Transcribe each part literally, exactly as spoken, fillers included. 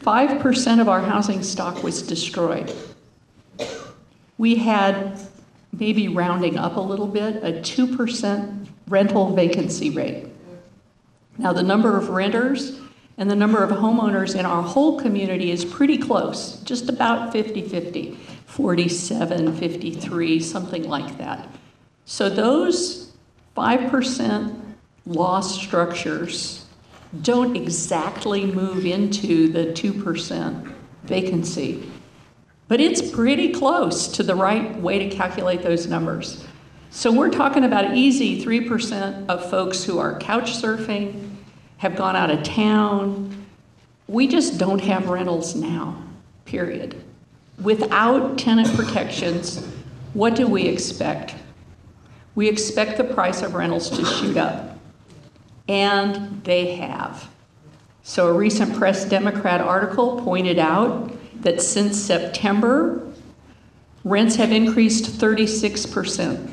five percent of our housing stock was destroyed. We had, maybe rounding up a little bit, a two percent rental vacancy rate. Now, the number of renters and the number of homeowners in our whole community is pretty close, just about fifty-fifty, forty-seven, fifty-three, something like that. So those five percent lost structures don't exactly move into the two percent vacancy, but it's pretty close to the right way to calculate those numbers. So we're talking about easy three percent of folks who are couch surfing, have gone out of town. We just don't have rentals now, period. Without tenant protections, what do we expect? We expect the price of rentals to shoot up, and they have. So a recent Press Democrat article pointed out that since September, rents have increased thirty-six percent.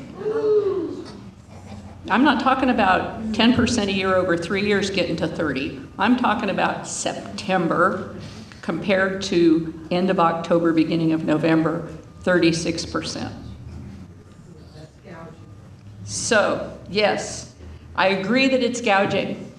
I'm not talking about ten percent a year over three years getting to thirty. I'm talking about September compared to end of October, beginning of November, thirty-six percent. So, yes, I agree that it's gouging.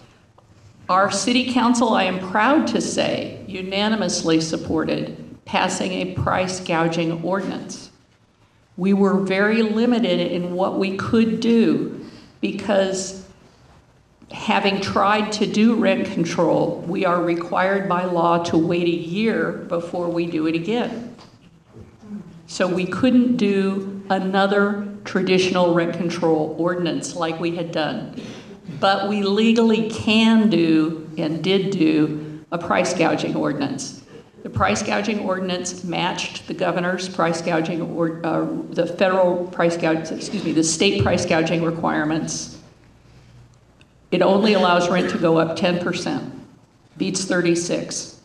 Our city council, I am proud to say, unanimously supported passing a price gouging ordinance. We were very limited in what we could do because having tried to do rent control, we are required by law to wait a year before we do it again. So we couldn't do another traditional rent control ordinance like we had done. But we legally can do and did do a price gouging ordinance. The price gouging ordinance matched the governor's price gouging, or uh, the federal price gouging, excuse me, the state price gouging requirements. It only allows rent to go up ten percent, beats thirty-six.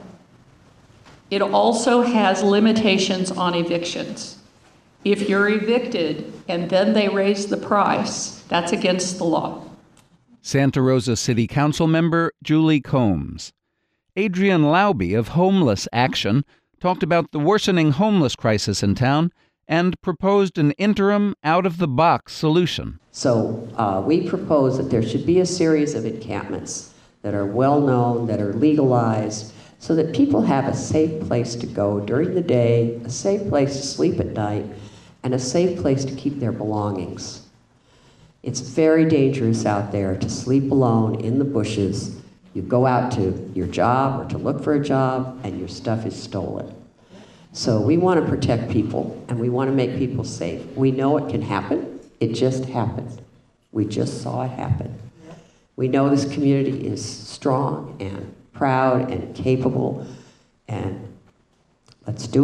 It also has limitations on evictions. If you're evicted and then they raise the price, that's against the law. Santa Rosa City Council member Julie Combs. Adrienne Lauby of Homeless Action talked about the worsening homeless crisis in town and proposed an interim, out-of-the-box solution. So uh, we propose that there should be a series of encampments that are well-known, that are legalized, so that people have a safe place to go during the day, a safe place to sleep at night, and a safe place to keep their belongings. It's very dangerous out there to sleep alone in the bushes. You go out to your job or to look for a job, and your stuff is stolen. So we want to protect people, and we want to make people safe. We know it can happen. It just happened. We just saw it happen. We know this community is strong and proud and capable, and let's do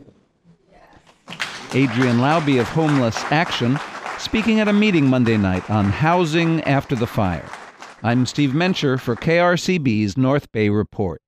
it. Adrienne Lauby of Homeless Action speaking at a meeting Monday night on housing after the fire. I'm Steve Mencher for K R C B's North Bay Report.